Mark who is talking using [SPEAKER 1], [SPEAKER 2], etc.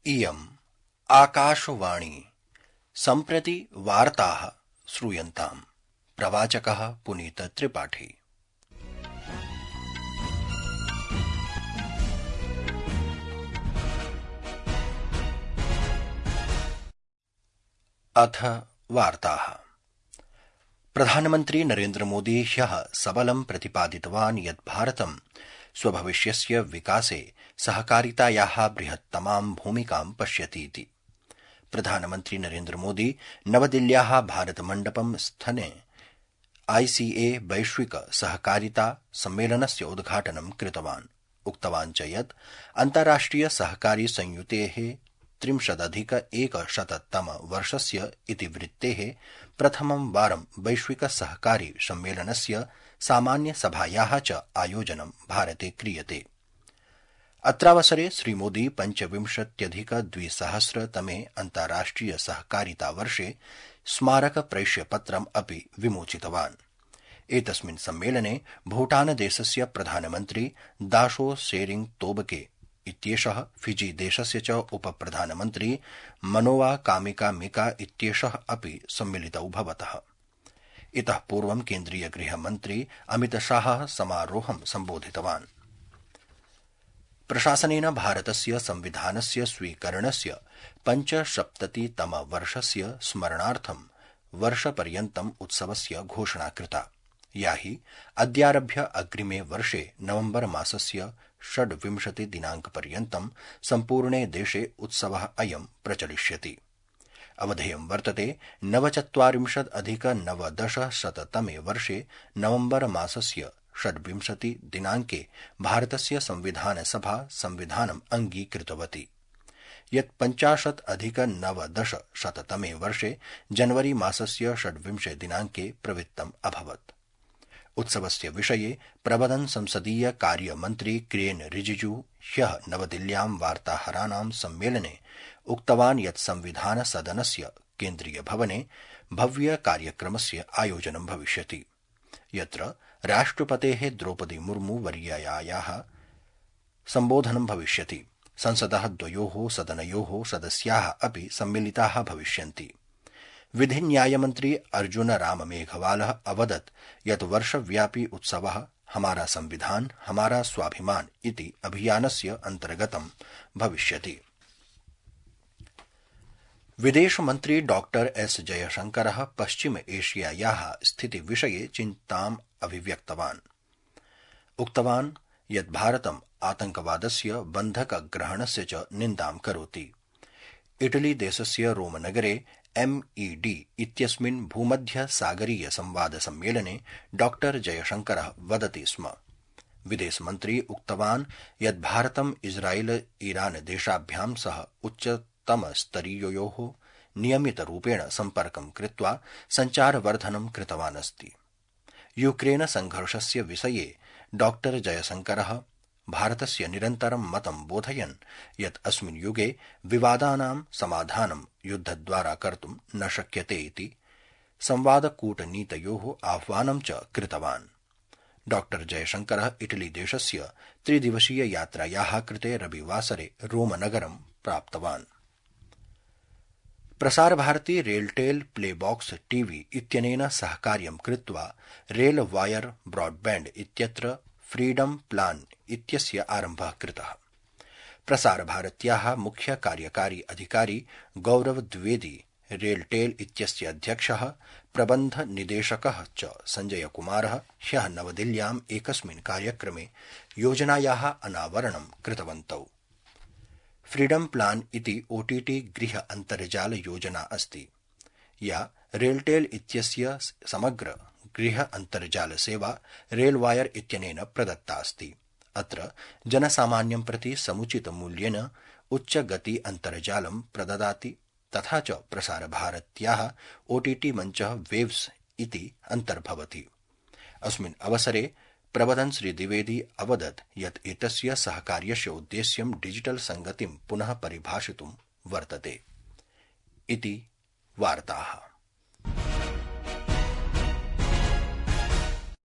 [SPEAKER 1] इयम् आकाशवाणी सम्प्रति वार्ताः श्रूयन्ताम्। प्रवाचकः पुनीत त्रिपाठी। अथ वार्ताः। प्रधानमन्त्री नरेन्द्र मोदी ह्यः सबलं प्रतिपादितवान् यत् भारतं स्वभविष्यस्य विकासे सहकारितायाः बृहत्तमां भूमिकां पश्यतीति। प्रधानमन्त्री नरेन्द्र मोदी नवदिल्ल्याः भारतमण्डपं स्थने ICA वैश्विक सहकारिता सम्मेलनस्य उद्घाटनं कृतवान्। उक्तवान् च यत् अन्ताराष्ट्रिय सहकारी संयुतेः 30+100तम वर्षस्य इतिवृत्तेः प्रथमं वारं वैश्विक सहकारी सम्मेलनस्य सामान्य सभायाः च आयोजनं भारते क्रियते। अत्रावसरे श्रीमोदी 25+200तमे अन्ताराष्ट्रिय सहकारिता वर्षे स्मारक प्रेष्यपत्रम् अपि विमोचितवान्। एतस्मिन् सम्मेलने भूटानदेशस्य प्रधानमन्त्री दाशो सेरिंग तोबगे इत्येषः, फिजी देशस्य च उपप्रधानमन्त्री मनोवा कामिका मिका इत्येषः अपि सम्मिलितौ भवतः। इतः पूर्वं केन्द्रीय गृहमन्त्री अमितशाहः समारोहं सम्बोधितवान्। प्रशासनेन भारतस्य संविधानस्य स्वीकरणस्य 75तम वर्षस्य स्मरणार्थं वर्षपर्यन्तम् उत्सवस्य घोषणा कृता, या हि अद्यारभ्य अग्रिमे वर्षे नवम्बर मासस्य 26 दिनाङ्कपर्यन्तं सम्पूर्णे देशे उत्सवः अयं प्रचलिष्यति। अवधेयं वर्तते 49+910तमे वर्षे नवम्बर मासस्य 26 दिनाङ्के भारतस्य संविधानसभा संविधानम् अङ्गीकृतवती, यत् 50+910तमे वर्षे जनवरी मासस्य 26 दिनाङ्के प्रवृत्तम् अभवत्। उत्सवस्य विषये प्रवदन् संसदीय कार्यमन्त्री किरेन रिजिजू ह्यः नवदिल्ल्यां वार्ताहराणां सम्मेलने उक्तवान् यत् संविधान सदनस्य केन्द्रीय भवने भव्य कार्यक्रमस्य आयोजनं भविष्यति, यत्र राष्ट्रपतेः द्रौपदी मुर्मू वर्यायाः सम्बोधनं भविष्यति। संसदः द्वयोः सदनयोः सदस्याः अपि सम्मिलिताः भविष्यन्ति। विधिन्यायमन्त्री अर्जुन राम मेघवालः अवदत् यत् वर्षव्यापी उत्सवः हमारा संविधान हमारा स्वाभिमान इति अभियानस्य अन्तर्गतं भविष्यति। विदेशमन्त्री डॉक्टर एस जयशंकरः पश्चिम एशियायाः स्थितिविषये चिन्ताम् अभिव्यक्तवान्। उक्तवान् यत् भारतम् आतंकवादस्य बन्धकग्रहणस्य च निन्दां करोति। इटली देशस्य रोमनगरे MED इत्यस्मिन् भूमध्य सागरीय संवाद सम्मेलने डॉक्टर जयशंकरः वदति स्म। विदेशमन्त्री उक्तवान् यत् भारतम् इस्राएल ईरान देशाभ्यां सह उच्चतमस्तरीययोः नियमितरूपेण सम्पर्कं कृत्वा सञ्चारवर्धनं कृतवान् अस्ति। यूक्रेन संघर्षस्य विषये डॉक्टर जयशंकरः भारतस्य निरन्तरं मतं बोधयन् यत् अस्मिन् युगे विवादानां समाधानं युद्धद्वारा कर्तुं न शक्यते इति संवादकूटनीतयोः आह्वानं च कृतवान्। डॉक्टर जयशंकरः इटली देशस्य 3दिवसीय यात्रायाः कृते रविवासरे रोमनगरं प्राप्तवान्। प्रसारभारती रेलटेल प्लेबॉक्स टीवी इत्यनेन सहकार्यं कृत्वा रेल वायर ब्रॉडबैंड इत्यत्र फ्रीडम प्लान इत्यस्य आरम्भः कृतः। प्रसारभारत्याः मुख्य कार्यकारी अधिकारी गौरव द्विवेदी, रेलटेल इत्यस्य अध्यक्षः प्रबन्ध निदेशकः च संजय कुमारः ह्यः नवदिल्ल्याम् एकस्मिन् कार्यक्रमे योजनायाः अनावरणं कृतवन्तौ। फ्रीडम प्लान इति OTT गृह अन्तर्जाल योजना अस्ति, या रेलटेल इत्यस्य समग्र गृह अन्तर्जाल सेवा रेलवायर इत्यनेन प्रदत्ता अस्ति। अत्र जनसामान्यं प्रति समुचित मूल्येन उच्चगति अन्तर्जालं प्रददाति, तथा च प्रसारभारत्याः OTT मञ्चः वेव्स इति अन्तर्भवति। अस्मिन् अवसरे प्रवदन् श्रीद्विवेदी अवदत् यत् एतस्य सहकार्यस्य उद्देश्यं डिजिटल संगतिं पुनः परिभाषितुं वर्तते इति वार्ताः।